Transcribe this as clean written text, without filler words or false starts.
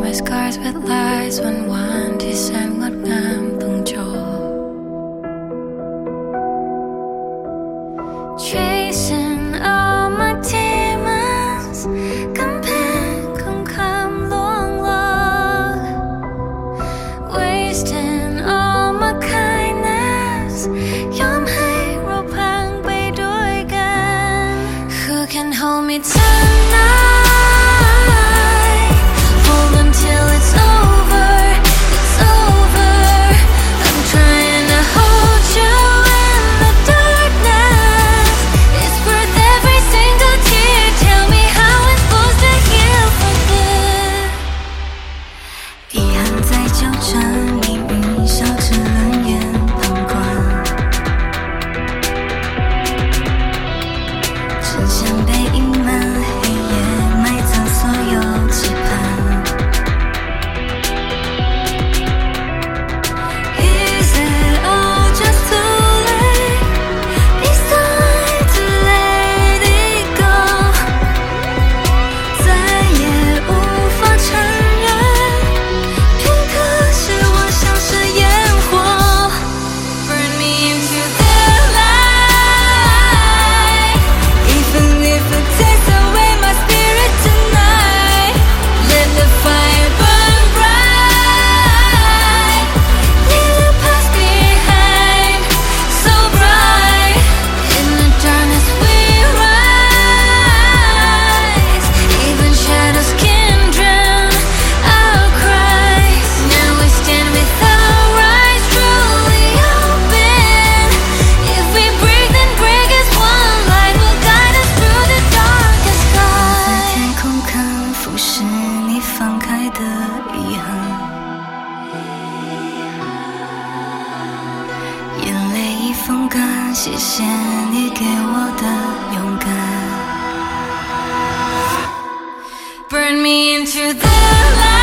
my scars with lies วันวานที่แสนงดงามต้องจบ Chasing all my demons กำแพงของคำลวงหลอก Wasting all my kindness ยอมให้เราพังไปด้วยกัน Who can hold me tonight?Hold until it's over, it's over. I'm trying to hold you in the darkness. It's worth every single tear. Tell me how I'm supposed to heal for good. 遗憾在纠缠，命运消失冷眼旁观，真相被隐瞒，黑夜埋藏所有期盼。风干，谢谢你给我的勇敢。Burn me into the light.